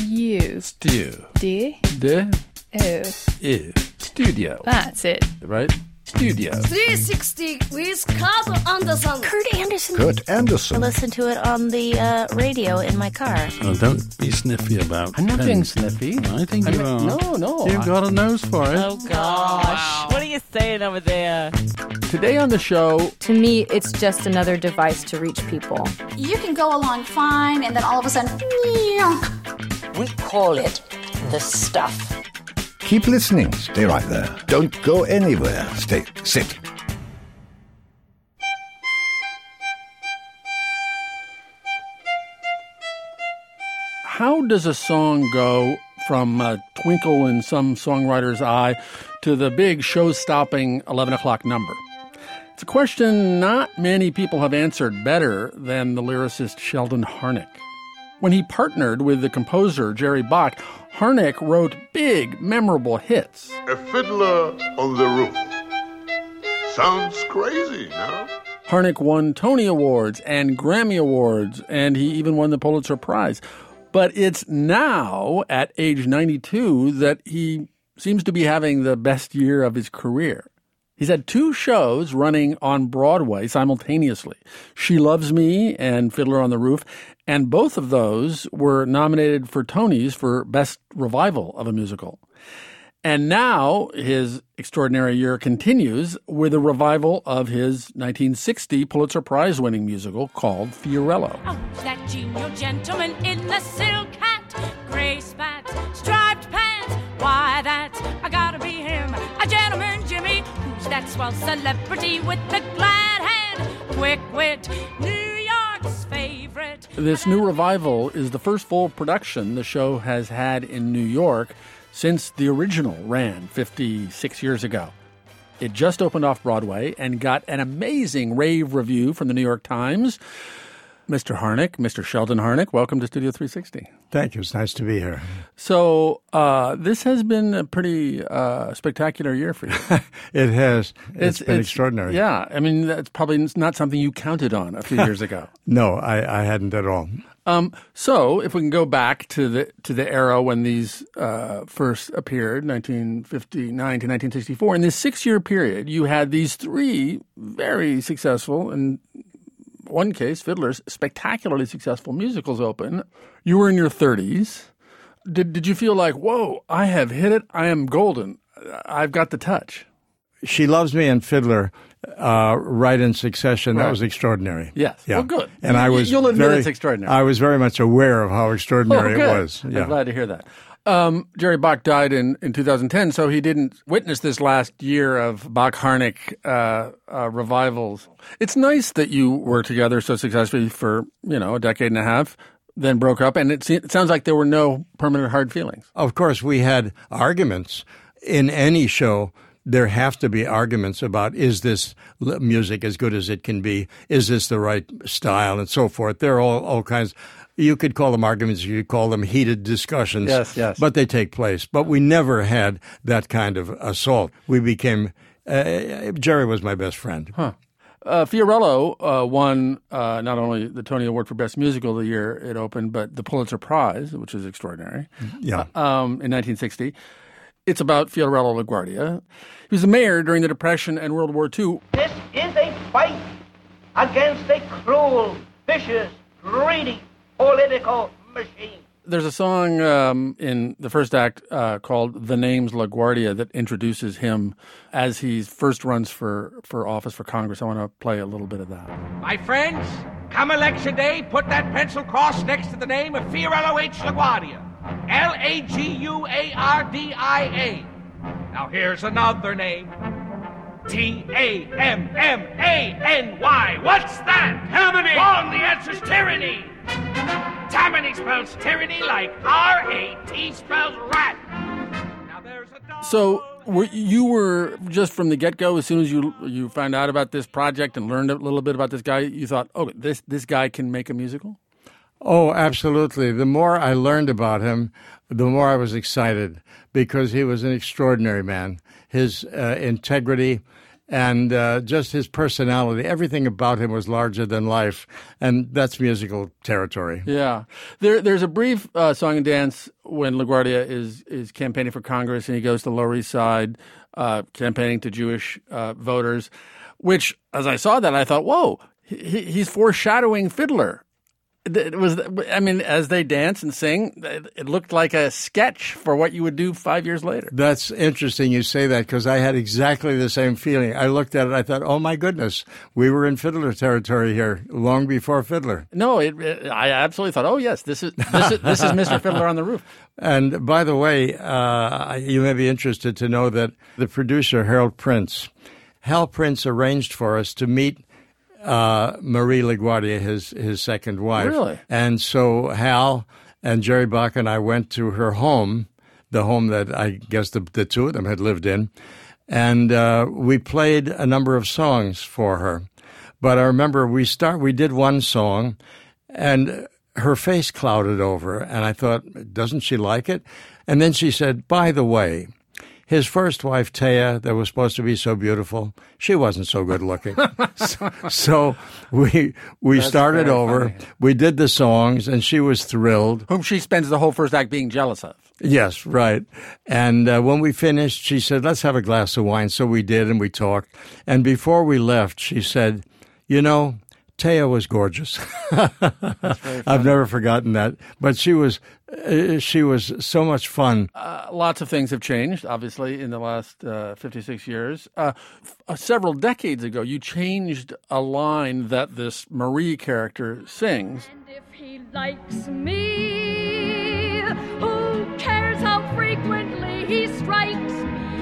Stew. Stew. D. De. O. I. Studio. That's it. Right? Studio. 360 with Kurt Anderson. Kurt Anderson. Kurt Anderson. I listen to it on the radio in my car. Oh, don't be sniffy about I'm not pens. being sniffy. I think you are. No. You've got a nose for it. Oh, gosh. What are you saying over there? Today on the show, To me, it's just another device to reach people. You can go along fine, and then all of a sudden, we call it the stuff. Keep listening. Stay right there. Don't go anywhere. Sit. how does a song go from a twinkle in some songwriter's eye to the big show-stopping 11 o'clock number? It's a question not many people have answered better than the lyricist Sheldon Harnick. When he partnered with the composer Jerry Bach, Harnick wrote big, memorable hits. A Fiddler on the Roof. Sounds crazy, no? Harnick won Tony Awards and Grammy Awards, and he even won the Pulitzer Prize. But it's now, at age 92, that he seems to be having the best year of his career. He's had 2 shows running on Broadway simultaneously, She Loves Me and Fiddler on the Roof, and both of those were nominated for Tonys for Best Revival of a Musical. And now his extraordinary year continues with a revival of his 1960 Pulitzer Prize-winning musical called Fiorello. Oh, that genial gentleman in the silk hat, gray spats, striped pants. Why, that's gotta be him, a gentleman Jimmy. Who's that swell celebrity with the glad hand, quick wit, New York's favorite? This new revival is the first full production the show has had in New York since the original ran 56 years ago. It just opened off Broadway and got an amazing rave review from the New York Times. Mr. Harnick, Mr. Sheldon Harnick, welcome to Studio 360. Thank you. It's nice to be here. So this has been a pretty spectacular year for you. It has. It's been extraordinary. Yeah. I mean, that's probably not something you counted on a few years ago. No, I hadn't at all. So if we can go back to the era when these first appeared, 1959 to 1964, in this 6-year period, you had these 3 very successful, in one case, Fiddler's, spectacularly successful musicals open. You were in your 30s. Did you feel like, whoa, I have hit it, I am golden, I've got the touch? She Loves Me and Fiddler, right in succession. Right. That was extraordinary. Yes. Yeah. Well, good. And You'll admit it's extraordinary. I was very much aware of how extraordinary it was. Yeah. I'm glad to hear that. Jerry Bach died in 2010, so he didn't witness this last year of Bach-Harnick revivals. It's nice that you were together so successfully for, a decade and a half, then broke up, and it sounds like there were no permanent hard feelings. Of course, we had arguments. In any show, there have to be arguments about, is this music as good as it can be? Is this the right style? And so forth. There are all kinds. You could call them arguments. You could call them heated discussions. Yes. But they take place. But we never had that kind of assault. We became Jerry was my best friend. Huh. Fiorello won not only the Tony Award for Best Musical the year it opened, but the Pulitzer Prize, which is extraordinary, in 1960. It's about Fiorello LaGuardia. He was the mayor during the Depression and World War II. This is a fight against a cruel, vicious, greedy, political machine. There's a song in the first act called The Name's LaGuardia that introduces him as he first runs for office for Congress. I want to play a little bit of that. My friends, come election day, put that pencil cross next to the name of Fiorello H. LaGuardia. Laguardia. Now here's another name. Tammany. What's that? Tammany. Wrong, the answer's tyranny. Tammany spells tyranny like R-A-T spells rat. Now there's a So you were just from the get-go, as soon as you found out about this project and learned a little bit about this guy, you thought, oh, this guy can make a musical? Oh, absolutely. The more I learned about him, the more I was excited because he was an extraordinary man. His integrity And just his personality, everything about him was larger than life, and that's musical territory. Yeah. There's a brief song and dance when LaGuardia is campaigning for Congress, and he goes to the Lower East Side campaigning to Jewish voters, which, as I saw that, I thought, whoa, he's foreshadowing Fiddler. It was, I mean, as they dance and sing, it looked like a sketch for what you would do 5 years later. That's interesting you say that, because I had exactly the same feeling. I looked at it, I thought, oh my goodness, we were in Fiddler territory here long before Fiddler. No, I absolutely thought, oh yes, this is Mr. Fiddler on the Roof. And by the way, you may be interested to know that the producer, Hal Prince arranged for us to meet Marie LaGuardia, his second wife. Really? And so Hal and Jerry Bach and I went to her home, the home that I guess the two of them had lived in, and we played a number of songs for her. But I remember we did one song, and her face clouded over, and I thought, doesn't she like it? And then she said, by the way, his first wife, Taya, that was supposed to be so beautiful, she wasn't so good looking. so we started over. Funny. We did the songs, and she was thrilled. Whom she spends the whole first act being jealous of. Yes, right. And when we finished, she said, let's have a glass of wine. So we did, and we talked. And before we left, she said, you know, Taya was gorgeous. I've never forgotten that. But she was so much fun. Lots of things have changed, obviously, in the last 56 years. Several decades ago, you changed a line that this Marie character sings. And if he likes me, who cares how frequently he strikes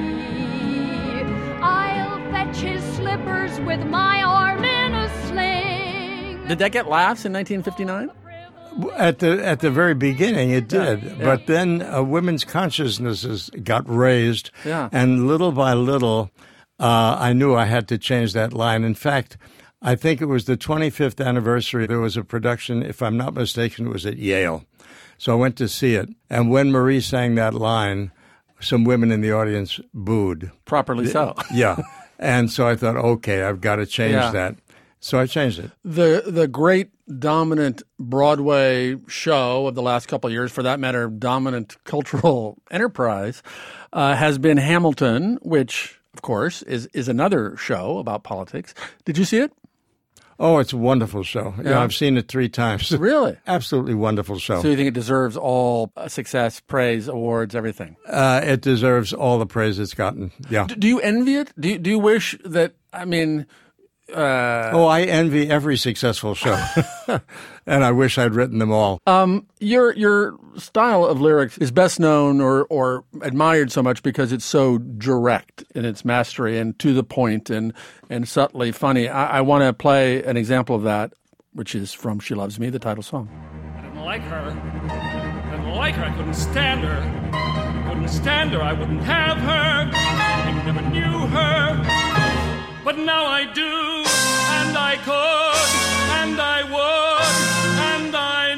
me? I'll fetch his slippers with my arm in a sling. Did that get laughs in 1959? At the very beginning, it did. Yeah. But then women's consciousnesses got raised, and little by little, I knew I had to change that line. In fact, I think it was the 25th anniversary. There was a production, if I'm not mistaken, it was at Yale. So I went to see it. And when Marie sang that line, some women in the audience booed. Properly so. Yeah. And so I thought, okay, I've got to change that. So I changed it. The great dominant Broadway show of the last couple of years, for that matter, dominant cultural enterprise, has been Hamilton, which, of course, is another show about politics. Did you see it? Oh, it's a wonderful show. Yeah, I've seen it 3 times. Really? Absolutely wonderful show. So you think it deserves all success, praise, awards, everything? It deserves all the praise it's gotten, yeah. Do you envy it? Do you wish that, I mean... I envy every successful show, and I wish I'd written them all. Your style of lyrics is best known or admired so much because it's so direct in its mastery and to the point and subtly funny. I want to play an example of that, which is from She Loves Me, the title song. I didn't like her. I couldn't stand her. Couldn't stand her. I wouldn't have her. I never knew her. But now I do, and I could, and I would, and I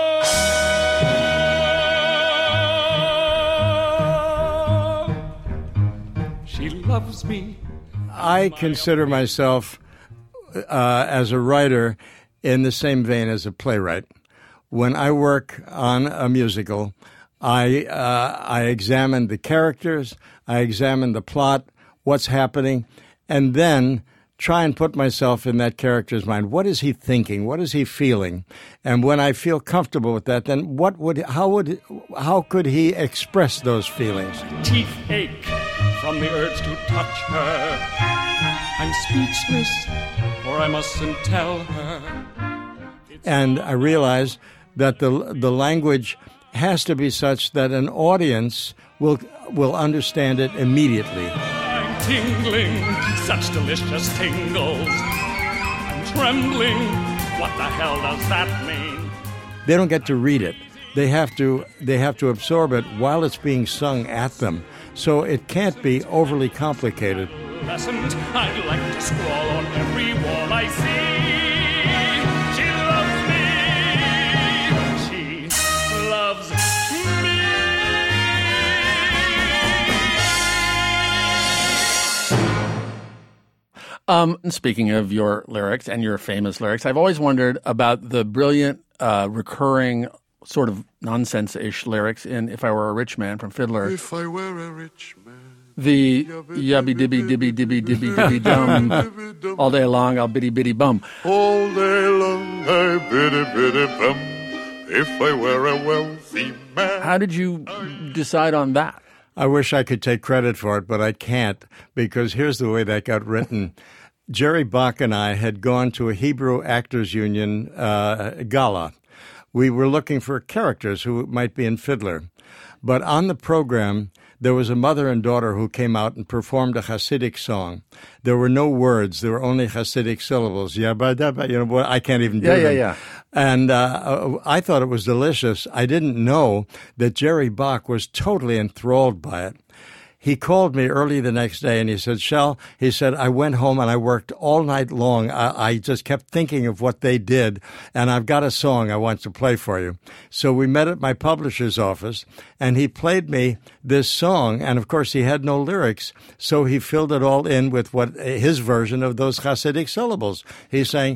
know she loves me. I consider myself, as a writer, in the same vein as a playwright. When I work on a musical, I examine the characters, I examine the plot, what's happening, and then try and put myself in that character's mind. What is he thinking? What is he feeling? And when I feel comfortable with that, then how could he express those feelings? Teeth ache from the urge to touch her. I'm speechless, or I mustn't tell her. And I realize that the language has to be such that an audience will understand it immediately. Tingling, such delicious tingles. I'm trembling. What the hell does that mean? They don't get to read it. They have to absorb it while it's being sung at them. So it can't be overly complicated. I'd like to scrawl on every wall I see. She loves me. She loves me. Speaking of your lyrics and your famous lyrics, I've always wondered about the brilliant recurring sort of nonsense-ish lyrics in If I Were a Rich Man from Fiddler. If I were a rich man. The yubby dibby dibby dibby dibby dibby dum. All day long I'll biddy biddy bum. All day long I biddy biddy bum. If I were a wealthy man. How did you decide on that? I wish I could take credit for it, but I can't, because here's the way that got written. Jerry Bach and I had gone to a Hebrew Actors Union gala. We were looking for characters who might be in Fiddler. But on the program, there was a mother and daughter who came out and performed a Hasidic song. There were no words. There were only Hasidic syllables. I can't even do them. Yeah. And I thought it was delicious. I didn't know that Jerry Bach was totally enthralled by it. He called me early the next day and he said, Shell, he said, I went home and I worked all night long. I just kept thinking of what they did, and I've got a song I want to play for you. So we met at my publisher's office, and he played me this song, and of course he had no lyrics, so he filled it all in with what his version of those Hasidic syllables. He's saying,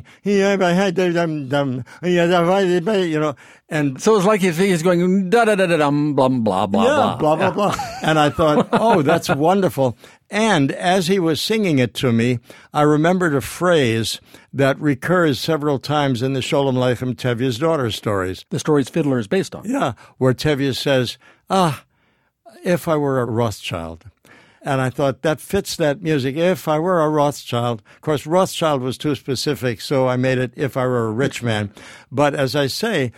and so it's like he's going da-da-da-da-dum, blah, blah, blah, blah, blah, blah. And I thought, oh, that's wonderful. And as he was singing it to me, I remembered a phrase that recurs several times in the Sholem Aleichem Tevye's daughter stories. The stories Fiddler is based on. Yeah, where Tevye says, if I were a Rothschild. And I thought, that fits that music. If I were a Rothschild. Of course, Rothschild was too specific, so I made it If I Were a Rich Man. But as I say,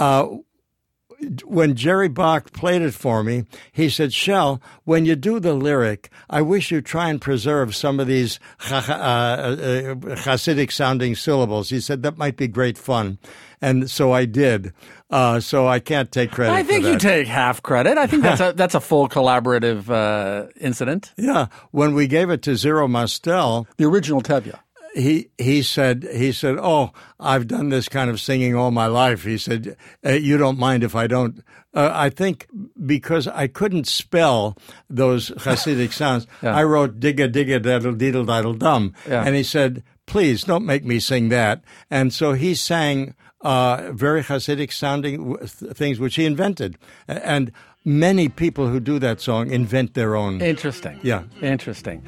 when Jerry Bach played it for me, he said, Shell, when you do the lyric, I wish you try and preserve some of these Hasidic-sounding syllables. He said, that might be great fun. And so I did. So I can't take credit for that. I think you take half credit. I think that's a full collaborative incident. Yeah. When we gave it to Zero Mostel, the original Tevye, he said, oh, I've done this kind of singing all my life. He said, you don't mind if I don't. I think because I couldn't spell those Hasidic sounds, I wrote digga digga daddle deedle daddle dum. Yeah. And he said, please don't make me sing that. And so he sang very Hasidic sounding things which he invented. And many people who do that song invent their own. Interesting. Yeah. Interesting.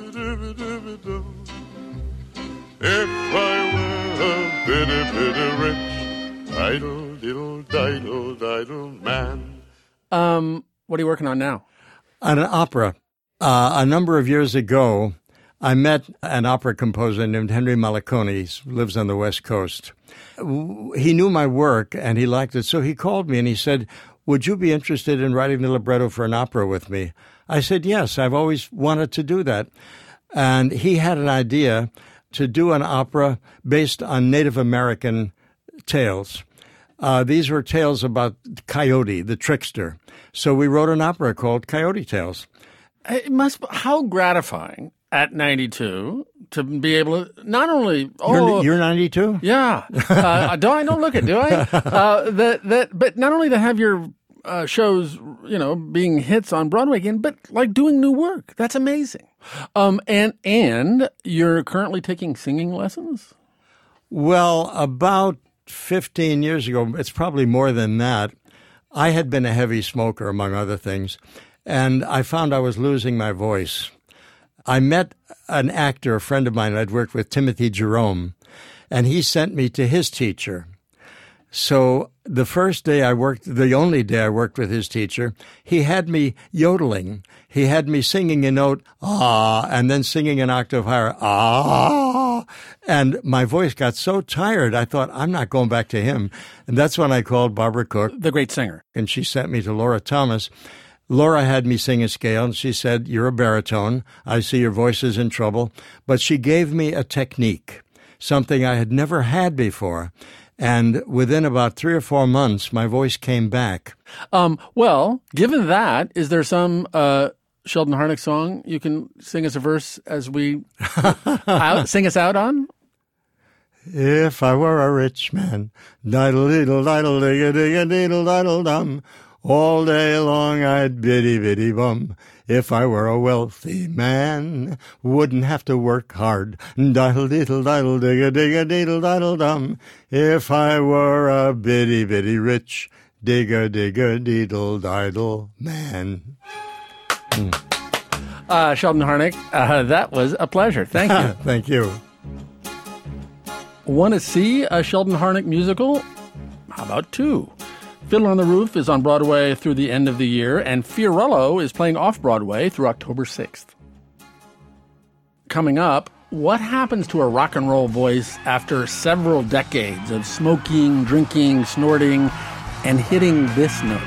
If I were a bitty, bitty rich, idle, diddle, diddle, diddle man. What are you working on now? On an opera. A number of years ago, I met an opera composer named Henry Malaconi. He lives on the West Coast. He knew my work, and he liked it, so he called me and he said, would you be interested in writing the libretto for an opera with me? I said, yes, I've always wanted to do that. And he had an idea to do an opera based on Native American tales. These were tales about Coyote, the trickster. So we wrote an opera called Coyote Tales. It must be, how gratifying at 92 to be able to not only you're 92? Yeah. I don't look it, do I? But not only to have your shows, being hits on Broadway again, but like doing new work. That's amazing. And you're currently taking singing lessons? Well, about 15 years ago, it's probably more than that, I had been a heavy smoker, among other things, and I found I was losing my voice. I met an actor, a friend of mine I'd worked with, Timothy Jerome, and he sent me to his teacher. So the first day I worked, the only day I worked with his teacher, he had me yodeling. He had me singing a note, ah, and then singing an octave higher, ah. And my voice got so tired, I thought, I'm not going back to him. And that's when I called Barbara Cook, the great singer. And she sent me to Laura Thomas. Laura had me sing a scale, and she said, you're a baritone. I see your voice is in trouble. But she gave me a technique, something I had never had before. And within about 3 or 4 months, my voice came back. Well, given that, is there some Sheldon Harnick song you can sing us a verse as we sing us out on? If I were a rich man, diddle-diddle-diddle-digga-digga-diddle-diddle-dum, All day long I'd biddy-biddy-bum. If I were a wealthy man, wouldn't have to work hard. Diddle-diddle-diddle-digga-digga-diddle-diddle-dum. If I were a biddy-biddy rich, digga-digga-diddle-diddle man. Sheldon Harnick, that was a pleasure. Thank you. Thank you. Want to see a Sheldon Harnick musical? How about two? Fiddler on the Roof is on Broadway through the end of the year, and Fiorello is playing off-Broadway through October 6th. Coming up, what happens to a rock and roll voice after several decades of smoking, drinking, snorting, and hitting this note?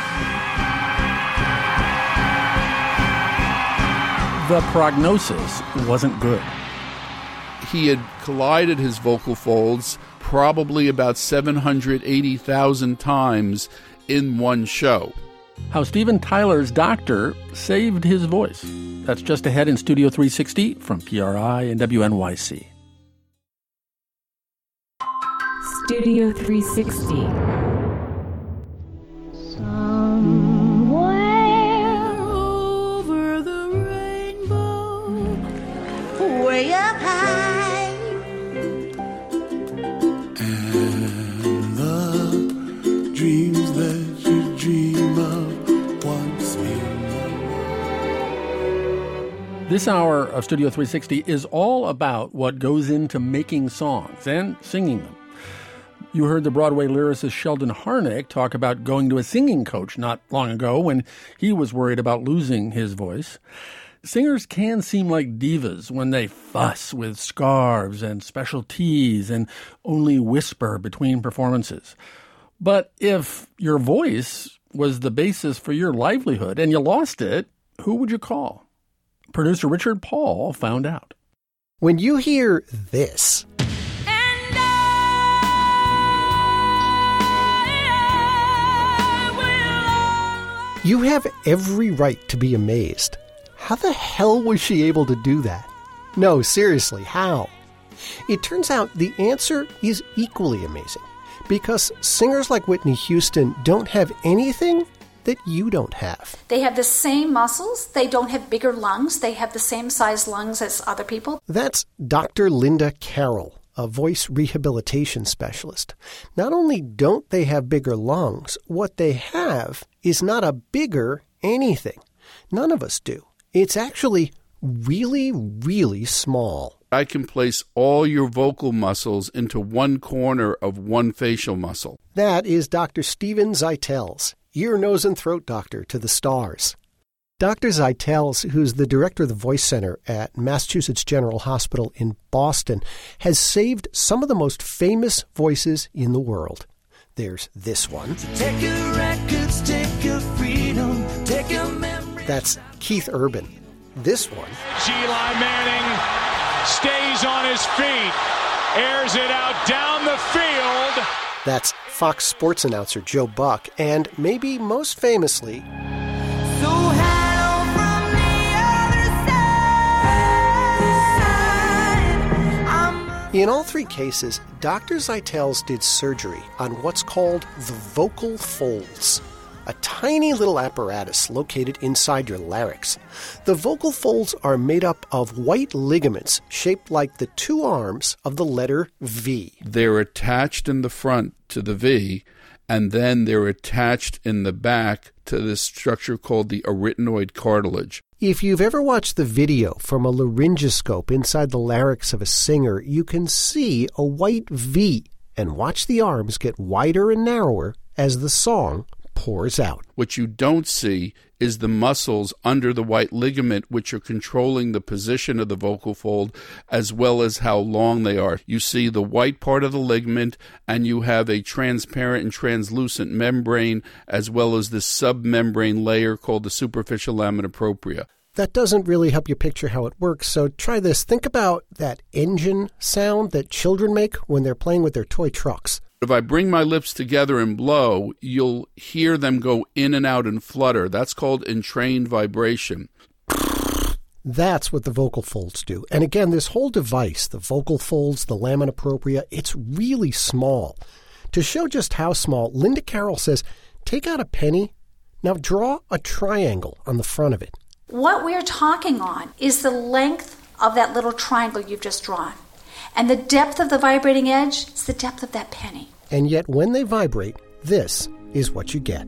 The prognosis wasn't good. He had collided his vocal folds probably about 780,000 times in one show. How Steven Tyler's doctor saved his voice. That's just ahead in Studio 360 from PRI and WNYC. Studio 360. Somewhere over the rainbow, way up high. Dreams that you dream of once in a This hour of Studio 360 is all about what goes into making songs and singing them. You heard the Broadway lyricist Sheldon Harnick talk about going to a singing coach not long ago when he was worried about losing his voice. Singers can seem like divas when they fuss with scarves and special teas and only whisper between performances. But if your voice was the basis for your livelihood and you lost it, who would you call? Producer Richard Paul found out. When you hear this, you have every right to be amazed. How the hell was she able to do that? No, seriously, how? It turns out the answer is equally amazing. Because singers like Whitney Houston don't have anything that you don't have. They have the same muscles. They don't have bigger lungs. They have the same size lungs as other people. That's Dr. Linda Carroll, a voice rehabilitation specialist. Not only don't they have bigger lungs, what they have is not a bigger anything. None of us do. It's actually really, really small. I can place all your vocal muscles into one corner of one facial muscle. That is Dr. Steven Zeitels, ear, nose, and throat doctor to the stars. Dr. Zeitels, who's the director of the Voice Center at Massachusetts General Hospital in Boston, has saved some of the most famous voices in the world. There's this one. Take your records, take your freedom, take your memory. That's Keith Urban. This one. Eli Manning stays on his feet, airs it out down the field. That's Fox Sports announcer Joe Buck, and maybe most famously, So hello from the other side. In all three cases, Dr. Zeitels did surgery on what's called the vocal folds, a tiny little apparatus located inside your larynx. The vocal folds are made up of white ligaments shaped like the two arms of the letter V. They're attached in the front to the V, and then they're attached in the back to this structure called the arytenoid cartilage. If you've ever watched the video from a laryngoscope inside the larynx of a singer, you can see a white V and watch the arms get wider and narrower as the song pours out. What you don't see is the muscles under the white ligament, which are controlling the position of the vocal fold as well as how long they are. You see the white part of the ligament, and you have a transparent and translucent membrane as well as this submembrane layer called the superficial lamina propria. That doesn't really help you picture how it works, so try this. Think about that engine sound that children make when they're playing with their toy trucks. If I bring my lips together and blow, you'll hear them go in and out and flutter. That's called entrained vibration. That's what the vocal folds do. And again, this whole device, the vocal folds, the lamina propria, it's really small. To show just how small, Linda Carroll says, take out a penny Now draw a triangle on the front of it. What we're talking on is the length of that little triangle you've just drawn. And the depth of the vibrating edge is the depth of that penny. And yet when they vibrate, this is what you get.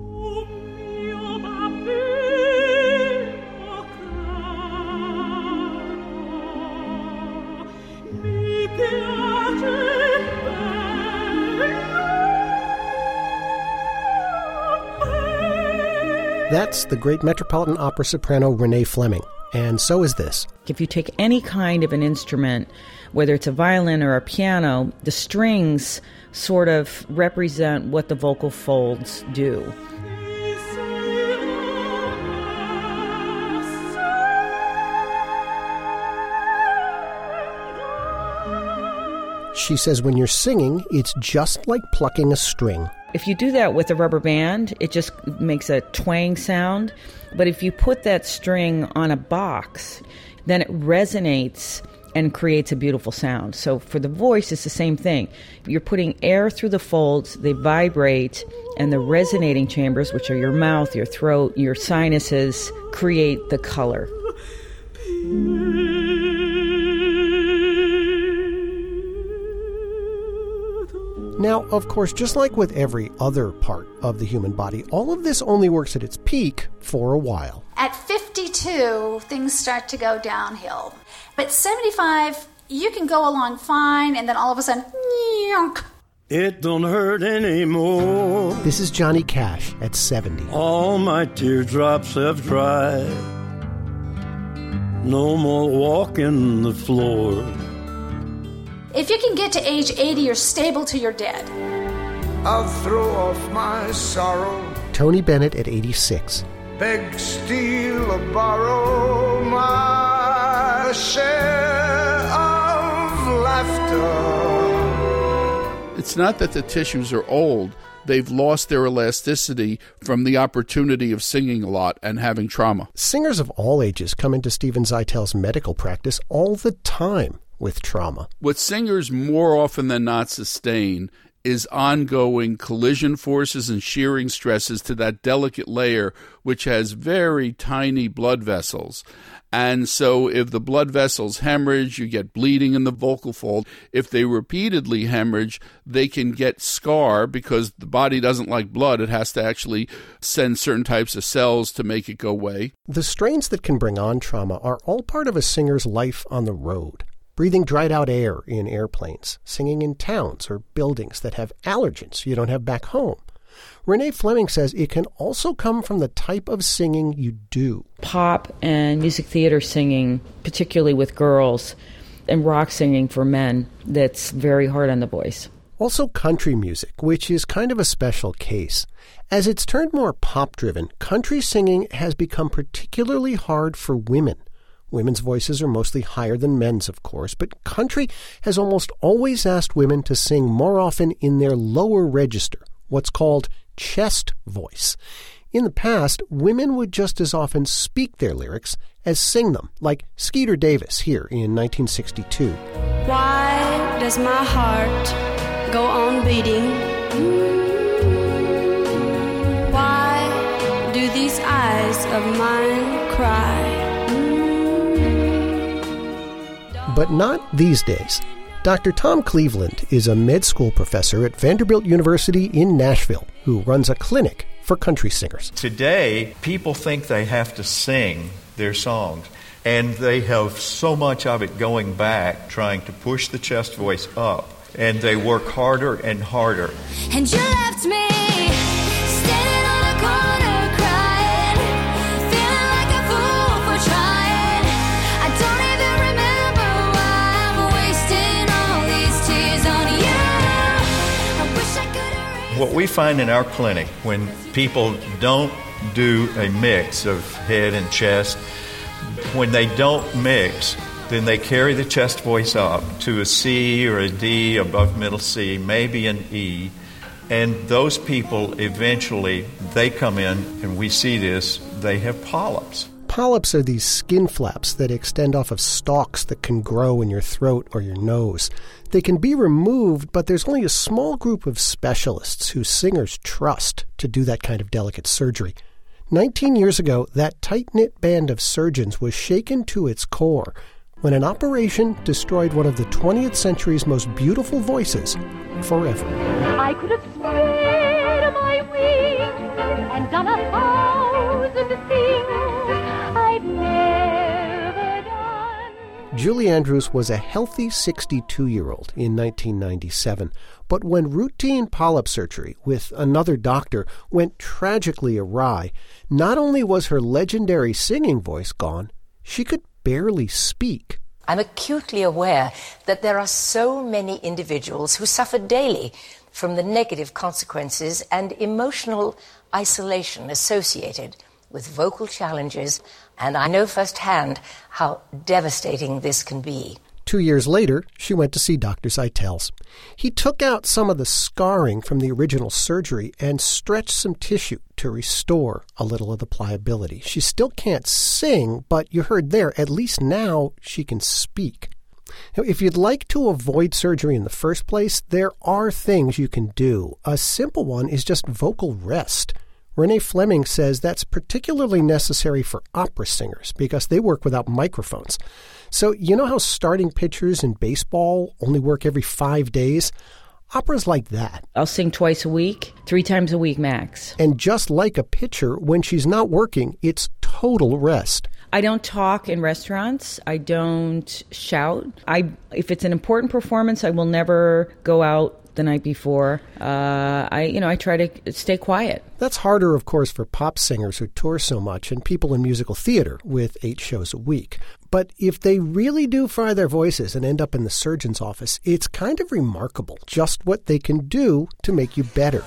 That's the great Metropolitan Opera soprano Renee Fleming, and so is this. If you take any kind of an instrument, whether it's a violin or a piano, the strings sort of represent what the vocal folds do. She says when you're singing, it's just like plucking a string. If you do that with a rubber band, it just makes a twang sound. But if you put that string on a box, then it resonates and creates a beautiful sound. So for the voice, it's the same thing. You're putting air through the folds, they vibrate, and the resonating chambers, which are your mouth, your throat, your sinuses, create the color. Now, of course, just like with every other part of the human body, all of this only works at its peak for a while. At 52, things start to go downhill. But 75, you can go along fine, and then all of a sudden, yonk. It don't hurt anymore. This is Johnny Cash at 70. All my teardrops have dried. No more walking the floor. If you can get to age 80, you're stable till you're dead. I'll throw off my sorrow. Tony Bennett at 86. Beg, steal, or borrow my share of laughter. It's not that the tissues are old. They've lost their elasticity from the opportunity of singing a lot and having trauma. Singers of all ages come into Stephen Zeitel's medical practice all the time with trauma. What singers more often than not sustain is ongoing collision forces and shearing stresses to that delicate layer, which has very tiny blood vessels. And so if the blood vessels hemorrhage, you get bleeding in the vocal fold. If they repeatedly hemorrhage, they can get scar because the body doesn't like blood. It has to actually send certain types of cells to make it go away. The strains that can bring on trauma are all part of a singer's life on the road. Breathing dried-out air in airplanes, singing in towns or buildings that have allergens you don't have back home. Renee Fleming says it can also come from the type of singing you do. Pop and music theater singing, particularly with girls, and rock singing for men, that's very hard on the voice. Also country music, which is kind of a special case. As it's turned more pop-driven, country singing has become particularly hard for women. Women's voices are mostly higher than men's, of course, but country has almost always asked women to sing more often in their lower register, what's called chest voice. In the past, women would just as often speak their lyrics as sing them, like Skeeter Davis here in 1962. Why does my heart go on beating? Why do these eyes of mine cry? But not these days. Dr. Tom Cleveland is a med school professor at Vanderbilt University in Nashville who runs a clinic for country singers. Today, people think they have to sing their songs, and they have so much of it going back, trying to push the chest voice up, and they work harder and harder. And you left me standing on a corner crying, feeling like a fool for trying. I don't even remember why I'm wasting all these tears on you. I wish I could erase. What we find in our clinic, when people don't do a mix of head and chest, when they don't mix, then they carry the chest voice up to a C or a D above middle C, maybe an E. And those people eventually, they come in, and we see this, they have polyps. Polyps are these skin flaps that extend off of stalks that can grow in your throat or your nose. They can be removed, but there's only a small group of specialists who singers trust to do that kind of delicate surgery. 19 years ago, that tight-knit band of surgeons was shaken to its core when an operation destroyed one of the 20th century's most beautiful voices forever. I could have spread my wings and done 1,000 things I've never done. Julie Andrews was a healthy 62-year-old in 1997, but when routine polyp surgery with another doctor went tragically awry, not only was her legendary singing voice gone, she could barely speak. I'm acutely aware that there are so many individuals who suffer daily from the negative consequences and emotional isolation associated with vocal challenges, and I know firsthand how devastating this can be. 2 years later, she went to see Dr. Zeitels. He took out some of the scarring from the original surgery and stretched some tissue to restore a little of the pliability. She still can't sing, but you heard there, at least now she can speak. Now, if you'd like to avoid surgery in the first place, there are things you can do. A simple one is just vocal rest. Renee Fleming says that's particularly necessary for opera singers because they work without microphones. So you know how starting pitchers in baseball only work every 5 days? Opera's like that. I'll sing twice a week, 3 times a week max. And just like a pitcher, when she's not working, it's total rest. I don't talk in restaurants. I don't shout. If it's an important performance, I will never go out the night before. I try to stay quiet. That's harder, of course, for pop singers who tour so much and people in musical theater with 8 shows a week. But if they really do fry their voices and end up in the surgeon's office, it's kind of remarkable just what they can do to make you better.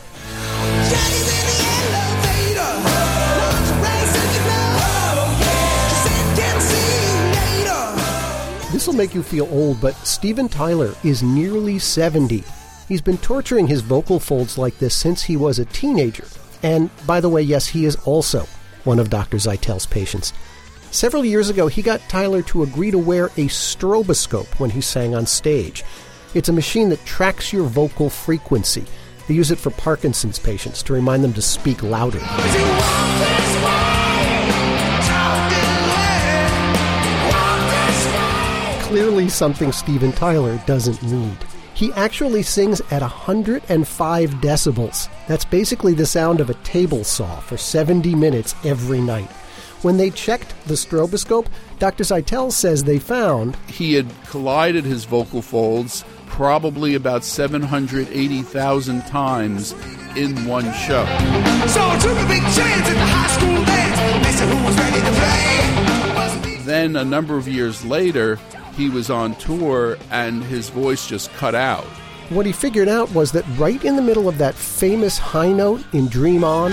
This will make you feel old, but Steven Tyler is nearly 70. He's been torturing his vocal folds like this since he was a teenager. And, by the way, yes, he is also one of Dr. Zeitel's patients. Several years ago, he got Tyler to agree to wear a stroboscope when he sang on stage. It's a machine that tracks your vocal frequency. They use it for Parkinson's patients to remind them to speak louder. Clearly something Steven Tyler doesn't need. He actually sings at 105 decibels. That's basically the sound of a table saw for 70 minutes every night. When they checked the stroboscope, Dr. Zeitel says they found he had collided his vocal folds probably about 780,000 times in one show. So I took a big chance at the high school dance. They said who was ready to play. Then a number of years later, he was on tour and his voice just cut out. What he figured out was that right in the middle of that famous high note in Dream On,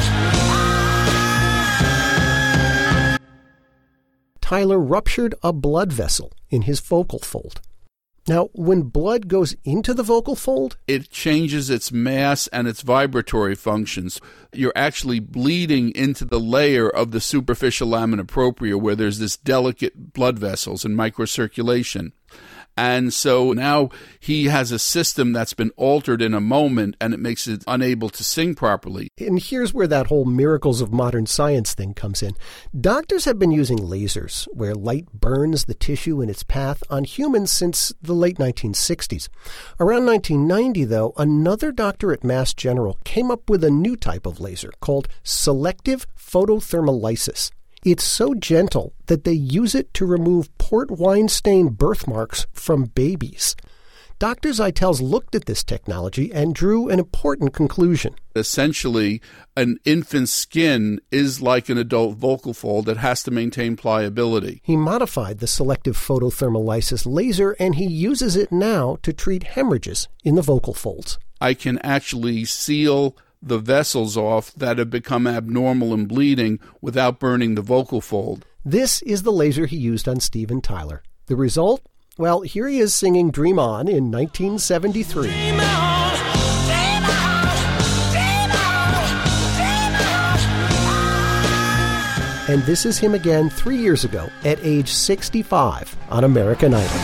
Tyler ruptured a blood vessel in his vocal fold. Now, when blood goes into the vocal fold, it changes its mass and its vibratory functions. You're actually bleeding into the layer of the superficial lamina propria where there's this delicate blood vessels and microcirculation. And so now he has a system that's been altered in a moment, and it makes it unable to sing properly. And here's where that whole miracles of modern science thing comes in. Doctors have been using lasers, where light burns the tissue in its path, on humans since the late 1960s. Around 1990, though, another doctor at Mass General came up with a new type of laser called selective photothermolysis. It's so gentle that they use it to remove port wine stain birthmarks from babies. Dr. Zeitels looked at this technology and drew an important conclusion. Essentially, an infant's skin is like an adult vocal fold that has to maintain pliability. He modified the selective photothermolysis laser, and he uses it now to treat hemorrhages in the vocal folds. I can actually seal the vessels off that have become abnormal and bleeding without burning the vocal fold. This is the laser he used on Steven Tyler. The result? Well, here he is singing Dream On in 1973. Dream on, dream on, dream on, dream on. And this is him again 3 years ago at age 65 on American Idol.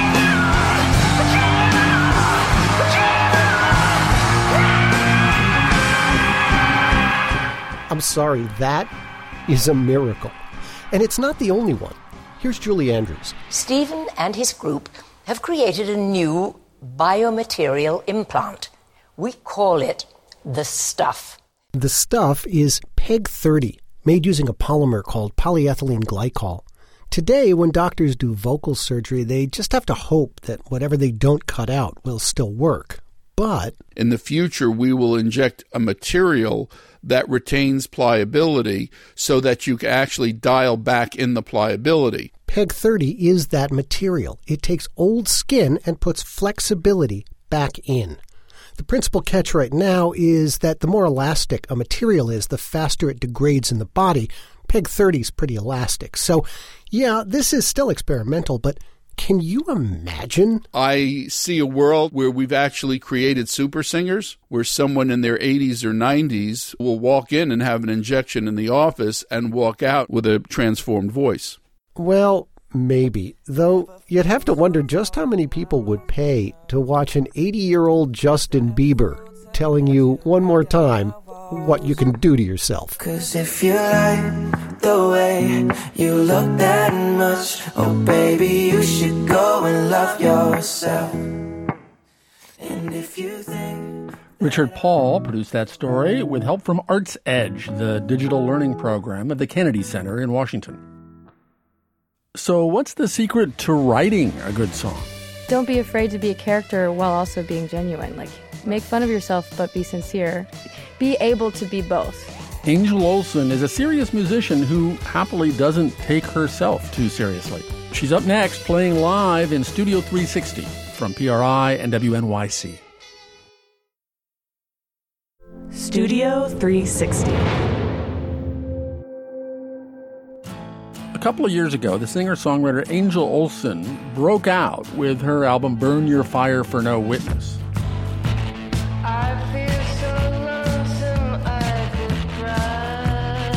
I'm sorry, that is a miracle. And it's not the only one. Here's Julie Andrews. Stephen and his group have created a new biomaterial implant. We call it the Stuff. The Stuff is PEG 30, made using a polymer called polyethylene glycol. Today, when doctors do vocal surgery, they just have to hope that whatever they don't cut out will still work. But in the future, we will inject a material that retains pliability so that you can actually dial back in the pliability. PEG 30 is that material. It takes old skin and puts flexibility back in. The principal catch right now is that the more elastic a material is, the faster it degrades in the body. PEG 30 is pretty elastic. So, yeah, this is still experimental, but can you imagine? I see a world where we've actually created super singers, where someone in their 80s or 90s will walk in and have an injection in the office and walk out with a transformed voice. Well, maybe. Though you'd have to wonder just how many people would pay to watch an 80-year-old Justin Bieber telling you one more time what you can do to yourself. 'Cause if you like the way you look that much, oh baby, you should go and love yourself. And if you think... Richard Paul produced that story with help from Arts Edge, the digital learning program at the Kennedy Center in Washington. So what's the secret to writing a good song? Don't be afraid to be a character while also being genuine. Like, make fun of yourself, but be sincere. Be able to be both. Angel Olsen is a serious musician who happily doesn't take herself too seriously. She's up next playing live in Studio 360 from PRI and WNYC. Studio 360. A couple of years ago, the singer-songwriter Angel Olsen broke out with her album Burn Your Fire for No Witness. I feel so lonesome I could cry,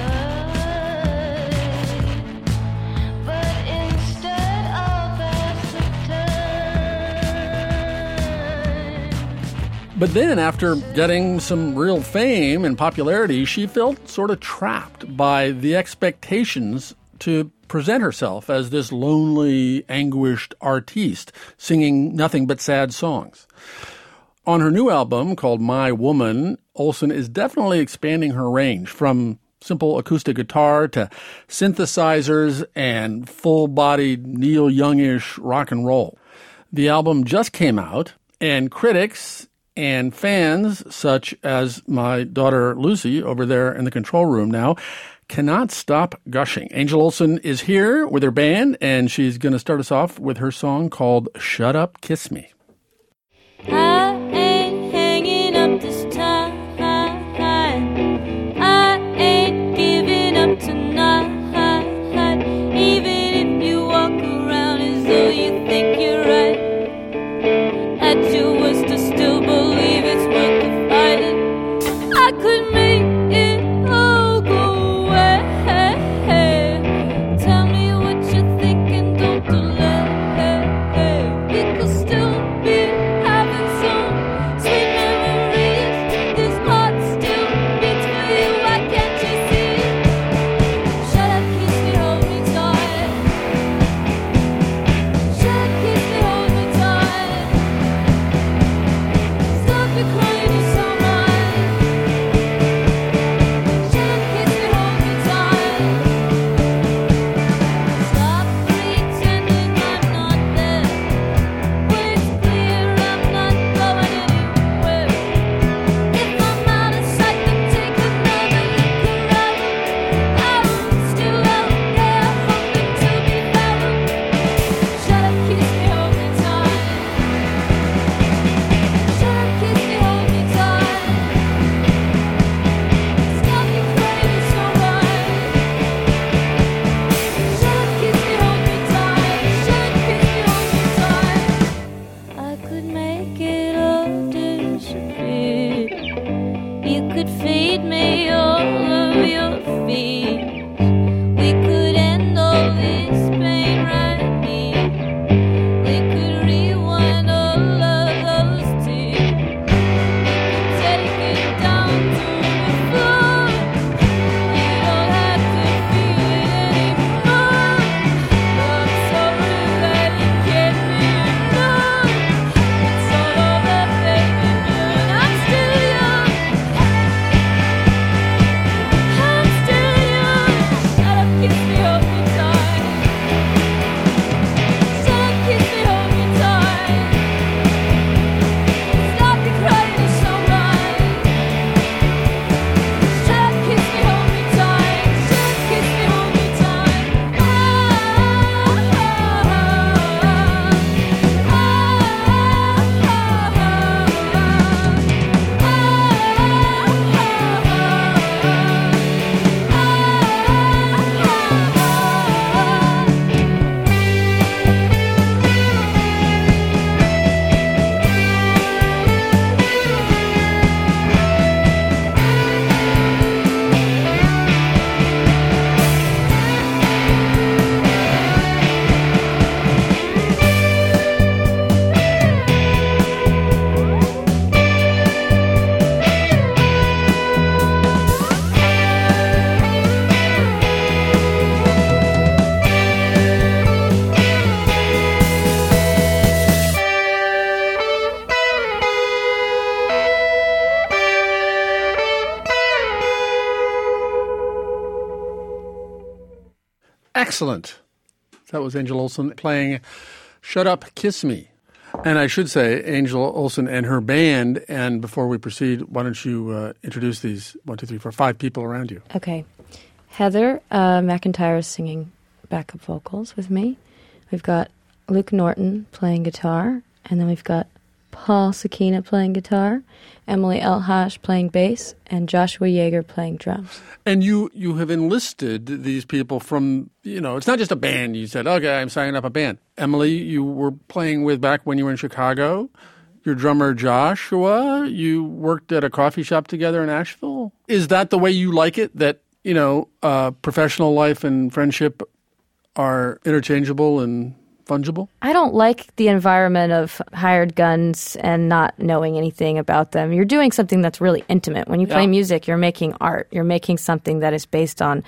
but instead I'll pass the time. But then, after getting some real fame and popularity, she felt sort of trapped by the expectations to present herself as this lonely, anguished artiste, singing nothing but sad songs. On her new album called My Woman, Olsen is definitely expanding her range from simple acoustic guitar to synthesizers and full-bodied Neil Youngish rock and roll. The album just came out, and critics and fans, such as my daughter Lucy over there in the control room now, cannot stop gushing. Angel Olsen is here with her band, and she's going to start us off with her song called Shut Up, Kiss Me. I ain't hanging up this time. I ain't giving up tonight. Even if you walk around as though you think you're right, at your worst I still believe it's worth the fighting. I could make it all go away. Tell me what you're thinking, don't delay. We could still be having so Excellent. That was Angel Olsen playing Shut Up, Kiss Me. And I should say Angel Olsen and her band. And before we proceed, why don't you introduce these 5 people around you? Okay. Heather McIntyre is singing backup vocals with me. We've got Luke Norton playing guitar. And then we've got Paul Sakina playing guitar, Emily Elhash playing bass, and Joshua Yeager playing drums. And you have enlisted these people from, it's not just a band. You said, okay, I'm signing up a band. Emily, you were playing with back when you were in Chicago. Your drummer, Joshua, you worked at a coffee shop together in Asheville. Is that the way you like it, that, professional life and friendship are interchangeable and fungible? I don't like the environment of hired guns and not knowing anything about them. You're doing something that's really intimate. When you play music, you're making art. You're making something that is based on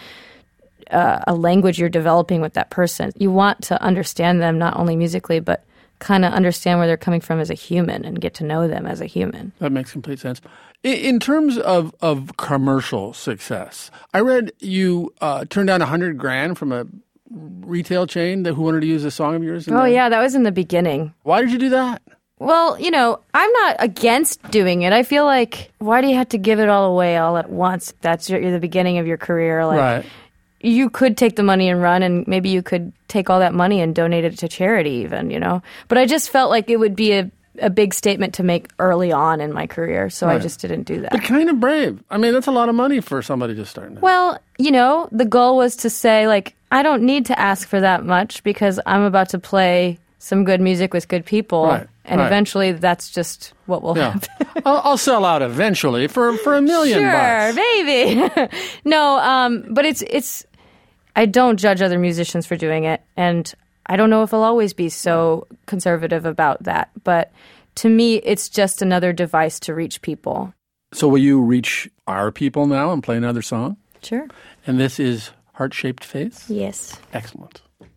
a language you're developing with that person. You want to understand them not only musically, but kind of understand where they're coming from as a human and get to know them as a human. That makes complete sense. In terms of commercial success, I read you turned down $100,000 from a retail chain who wanted to use a song of yours? Yeah, that was in the beginning. Why did you do that? Well, I'm not against doing it. I feel like, why do you have to give it all away all at once? That's the beginning of your career. Right. You could take the money and run, and maybe you could take all that money and donate it to charity even, But I just felt like it would be a big statement to make early on in my career, so I just didn't do that. But kind of brave. I mean, that's a lot of money for somebody just starting out. Well, the goal was to say, I don't need to ask for that much because I'm about to play some good music with good people. Right, and eventually that's just what will happen. I'll sell out eventually for $1 million. Sure, maybe. No, but it's I don't judge other musicians for doing it, and I don't know if I'll always be so conservative about that. But to me, it's just another device to reach people. So will you reach our people now and play another song? Sure. And this is Heart-Shaped Face? Yes. Excellent.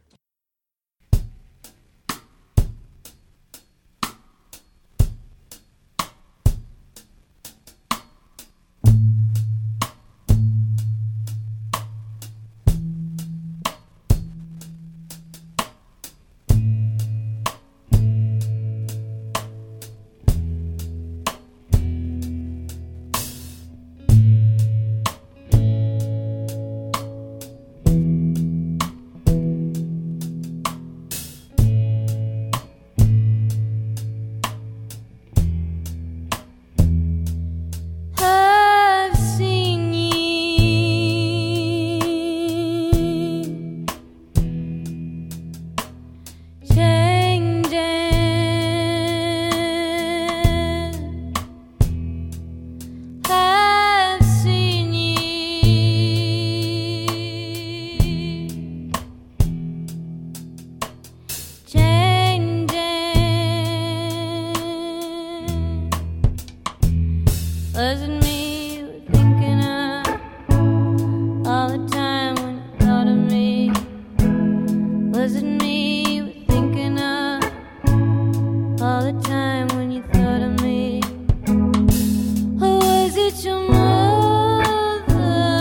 Wasn't me you were thinking of all the time when you thought of me? Wasn't me you were thinking of all the time when you thought of me? Or was it your mother?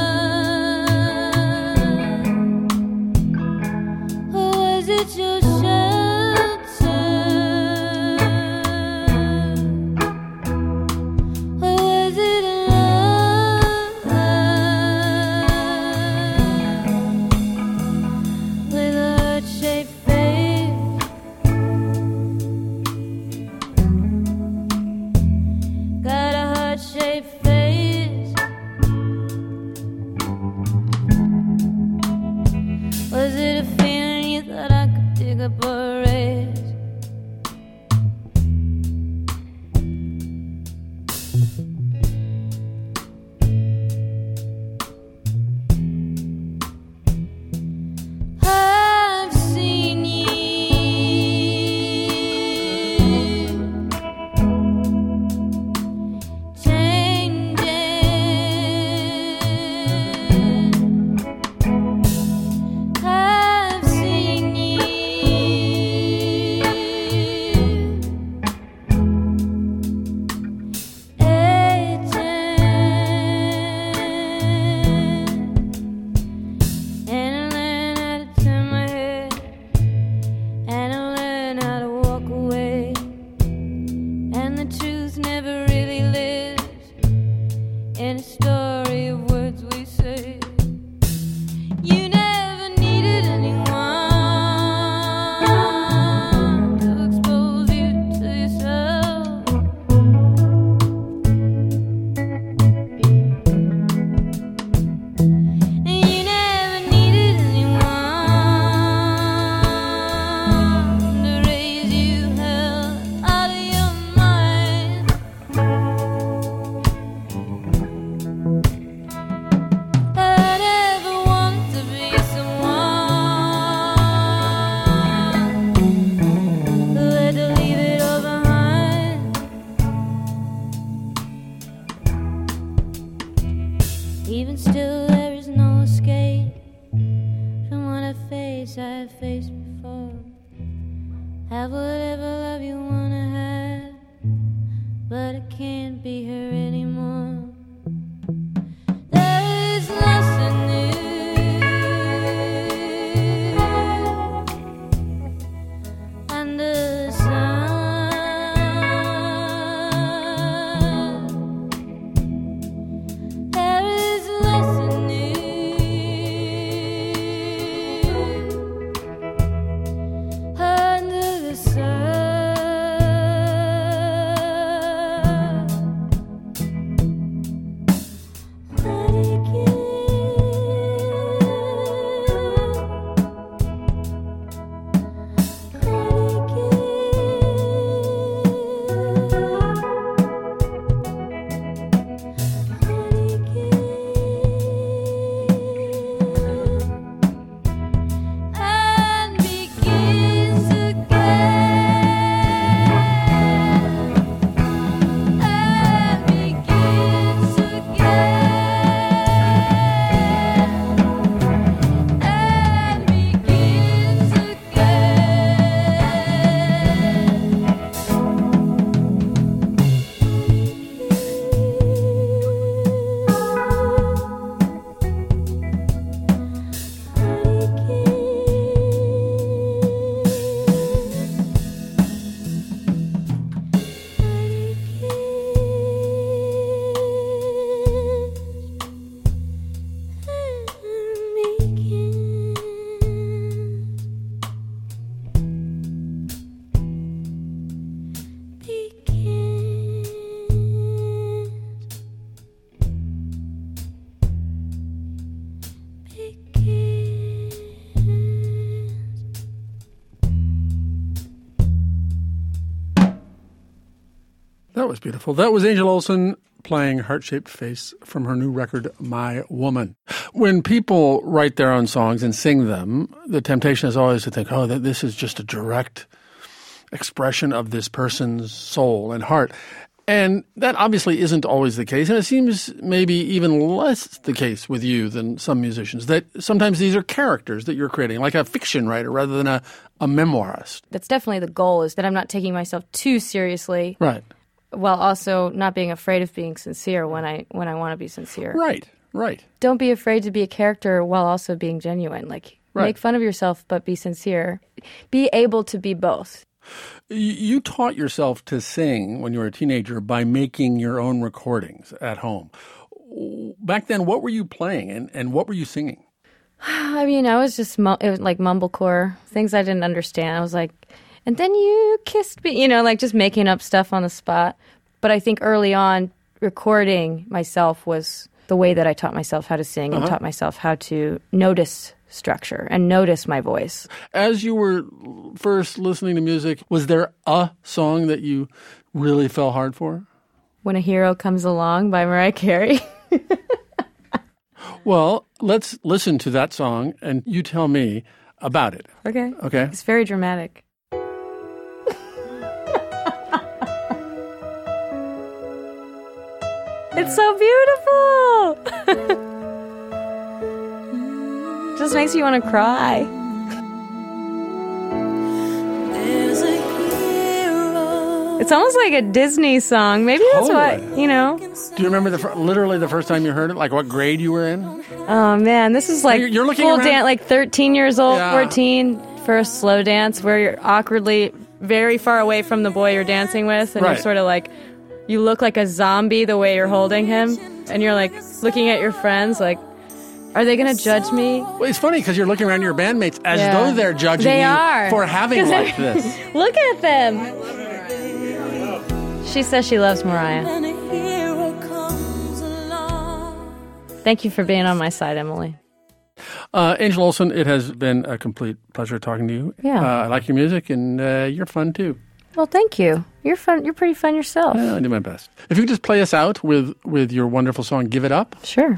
Or was it your sad face before. Have whatever love you wanna have, but I can't be her anymore. There is nothing new under the sun. There is nothing new under the sun. And begins again. And begins again. And begins That was beautiful. That was Angel Olsen playing Heart-Shaped Face from her new record, My Woman. When people write their own songs and sing them, the temptation is always to think, oh, this is just a direct expression of this person's soul and heart. And that obviously isn't always the case. And it seems maybe even less the case with you than some musicians, that sometimes these are characters that you're creating, like a fiction writer rather than a memoirist. That's definitely the goal, is that I'm not taking myself too seriously. Right. While also not being afraid of being sincere when I want to be sincere. Right, right. Don't be afraid to be a character while also being genuine. Like, make fun of yourself, but be sincere. Be able to be both. You taught yourself to sing when you were a teenager by making your own recordings at home. Back then, what were you playing and what were you singing? I mean, I was just it was like mumblecore, things I didn't understand. I was like, and then you kissed me, like just making up stuff on the spot. But I think early on, recording myself was the way that I taught myself how to sing and taught myself how to notice structure and notice my voice. As you were first listening to music, was there a song that you really fell hard for? When a Hero Comes Along by Mariah Carey. Well, let's listen to that song and you tell me about it. Okay. Okay. It's very dramatic. It's so beautiful. Just makes you want to cry. It's almost like a Disney song. Maybe that's what, Do you remember literally the first time you heard it? Like what grade you were in? Oh, man. This is like you're looking full around? dance, like 13 years old, 14, first slow dance where you're awkwardly very far away from the boy you're dancing with. And you're sort of like, you look like a zombie the way you're holding him. And you're like looking at your friends like, are they going to judge me? Well, it's funny because you're looking around your bandmates as though they're judging they you are. for having like this. Look at them. She says she loves Mariah. Thank you for being on my side, Emily. Angel Olsen, it has been a complete pleasure talking to you. Yeah. I like your music, and you're fun too. Well, thank you. You're fun. You're pretty fun yourself. I do my best. If you could just play us out with your wonderful song, Give It Up. Sure.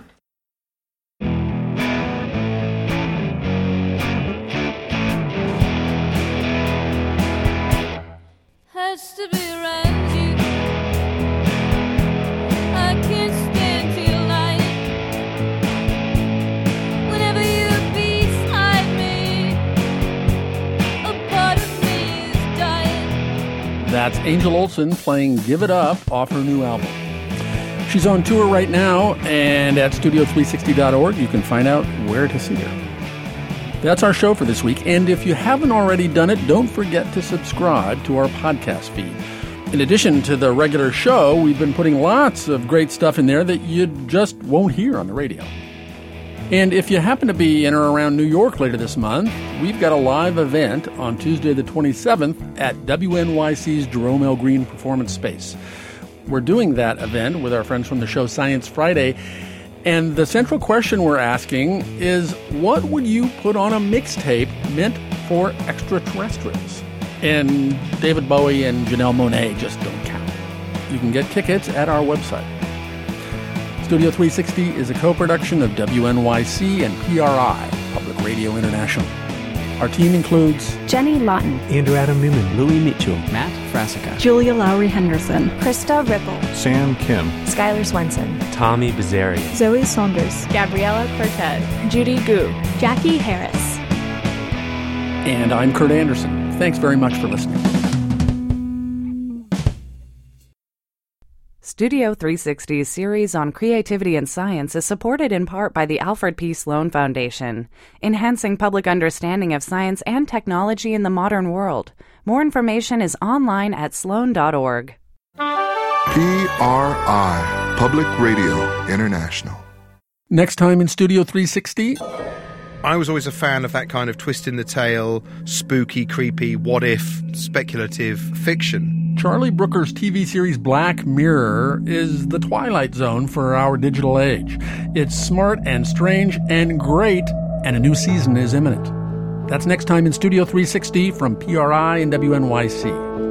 Has to be around you. I can't stand to your light. Whenever you're beside me, That's Angel Olsen playing Give It Up off her new album. She's on tour right now, and at studio360.org you can find out where to see her. That's our show for this week, and if you haven't already done it, don't forget to subscribe to our podcast feed. In addition to the regular show, we've been putting lots of great stuff in there that you just won't hear on the radio. And if you happen to be in or around New York later this month, we've got a live event on Tuesday the 27th at WNYC's Jerome L. Green Performance Space. We're doing that event with our friends from the show Science Friday, and the central question we're asking is, what would you put on a mixtape meant for extraterrestrials? And David Bowie and Janelle Monáe just don't count. You can get tickets at our website. Studio 360 is a co-production of WNYC and PRI, Public Radio International. Our team includes Jenny Lawton, Andrew Adam Newman, Louis Mitchell, Matt Frasica, Julia Lowry Henderson, Krista Ripple, Sam Kim, Skylar Swenson, Tommy Bizzari, Zoe Saunders, Gabriella Cortez, Judy Gu, Jackie Harris. And I'm Kurt Anderson. Thanks very much for listening. Studio 360's series on creativity and science is supported in part by the Alfred P. Sloan Foundation, enhancing public understanding of science and technology in the modern world. More information is online at sloan.org. PRI, Public Radio International. Next time in Studio 360... I was always a fan of that kind of twist in the tail, spooky, creepy, what-if, speculative fiction. Charlie Brooker's TV series Black Mirror is the Twilight Zone for our digital age. It's smart and strange and great, and a new season is imminent. That's next time in Studio 360 from PRI and WNYC.